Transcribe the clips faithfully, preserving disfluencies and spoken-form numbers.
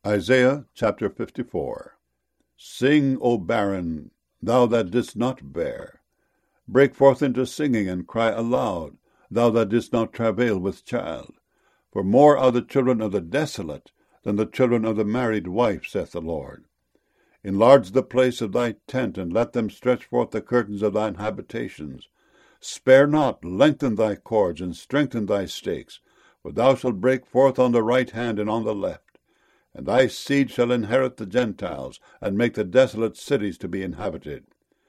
Isaiah chapter fifty-four. Sing, O barren, thou that didst not bear. Break forth into singing, and cry aloud, thou that didst not travail with child. For more are the children of the desolate than the children of the married wife, saith the Lord. Enlarge the place of thy tent, and let them stretch forth the curtains of thine habitations. Spare not, lengthen thy cords, and strengthen thy stakes, for thou shalt break forth on the right hand and on the left. And thy seed shall inherit the Gentiles, and make the desolate cities to be inhabited.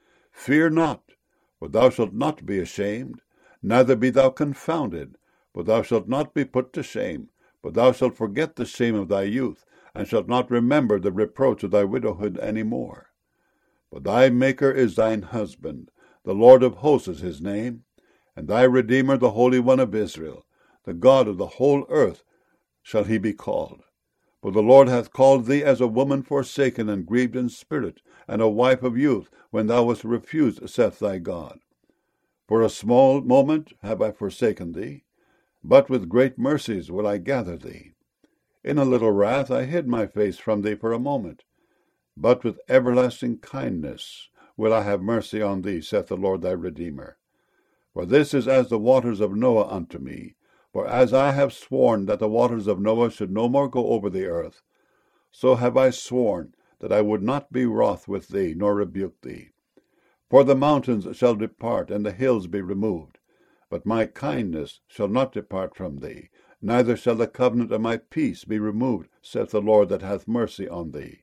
Fear not, for thou shalt not be ashamed, neither be thou confounded, for thou shalt not be put to shame, but thou shalt forget the shame of thy youth, and shalt not remember the reproach of thy widowhood any more. For thy Maker is thine husband, the Lord of hosts is his name, and thy Redeemer the Holy One of Israel, the God of the whole earth shall he be called. For the Lord hath called thee as a woman forsaken and grieved in spirit, and a wife of youth, when thou wast refused, saith thy God. For a small moment have I forsaken thee, but with great mercies will I gather thee. In a little wrath I hid my face from thee for a moment, but with everlasting kindness will I have mercy on thee, saith the Lord thy Redeemer. For this is as the waters of Noah unto me. For as I have sworn that the waters of Noah should no more go over the earth, so have I sworn that I would not be wroth with thee, nor rebuke thee. For the mountains shall depart, and the hills be removed, but my kindness shall not depart from thee, neither shall the covenant of my peace be removed, saith the Lord that hath mercy on thee.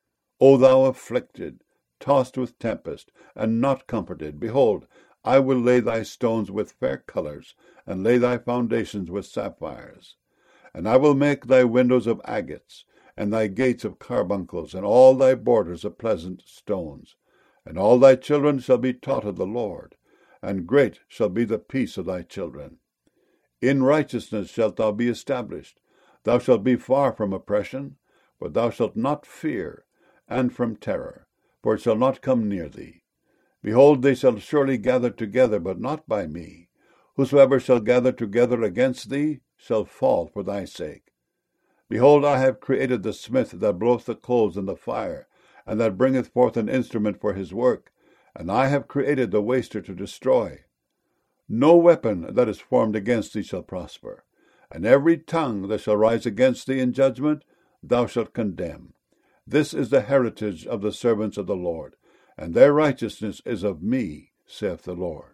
O thou afflicted, tossed with tempest, and not comforted, behold, I will lay thy stones with fair colours, and lay thy foundations with sapphires. And I will make thy windows of agates, and thy gates of carbuncles, and all thy borders of pleasant stones. And all thy children shall be taught of the Lord, and great shall be the peace of thy children. In righteousness shalt thou be established. Thou shalt be far from oppression, for thou shalt not fear, and from terror, for it shall not come near thee. Behold, they shall surely gather together, but not by me. Whosoever shall gather together against thee shall fall for thy sake. Behold, I have created the smith that bloweth the coals in the fire, and that bringeth forth an instrument for his work, and I have created the waster to destroy. No weapon that is formed against thee shall prosper, and every tongue that shall rise against thee in judgment thou shalt condemn. This is the heritage of the servants of the Lord, and their righteousness is of me, saith the Lord.